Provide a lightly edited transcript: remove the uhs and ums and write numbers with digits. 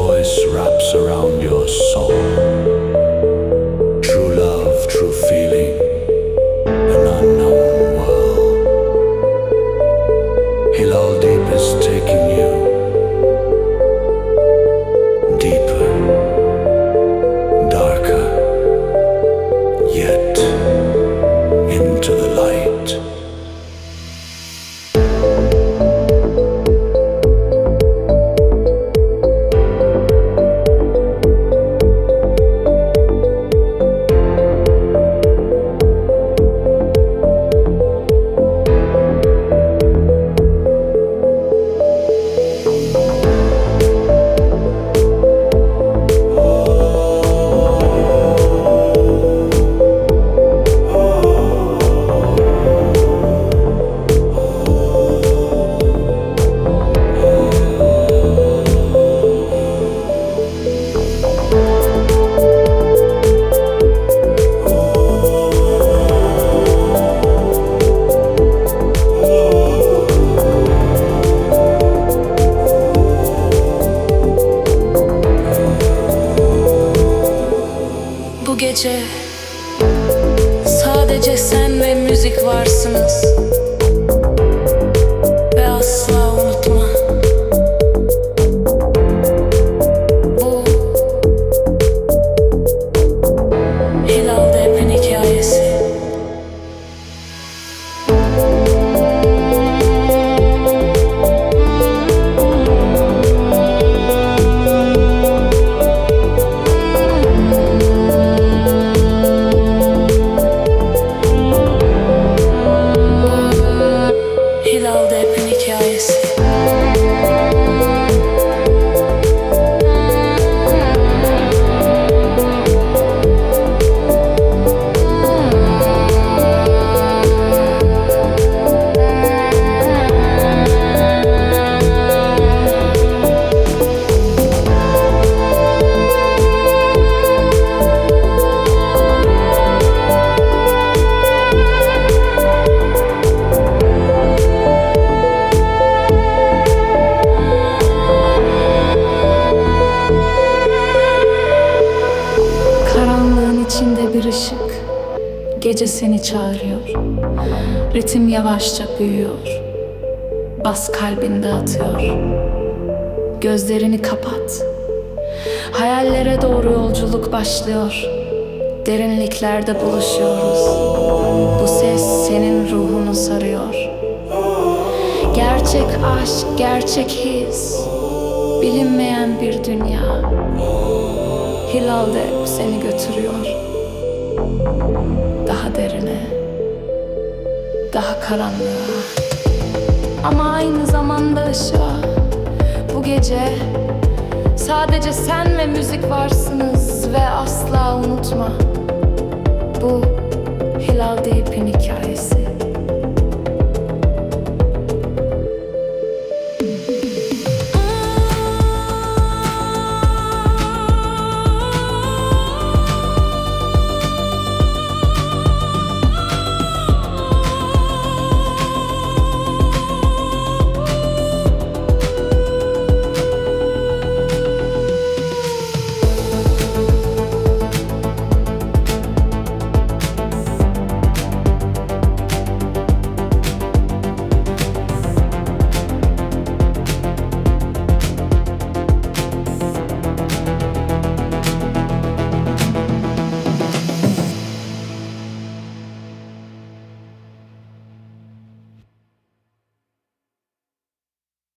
voice wraps around your soul. True love, true feeling, an unknown world. Hilal Deep is taking you deeper, darker, yet into the light. Bu gece sadece sen ve müzik varsınız ve asla unutma. Bu Hilal Deep'in hikayesi. Hilal Deep'in hikayesi. Karanlığın içinde bir ışık, gece seni çağırıyor. Ritim yavaşça büyüyor, bas kalbinde atıyor. Gözlerini kapat, hayallere doğru yolculuk başlıyor. Derinliklerde buluşuyoruz, bu ses senin ruhunu sarıyor. Gerçek aşk, gerçek his, bilinmeyen bir dünya. Hilal Deep seni götürüyor. Daha derine, daha karanlığa, ama aynı zamanda ışığa. Bu gece sadece sen ve müzik varsınız ve asla unutma. Bu Hilal Deep'in hikayesi.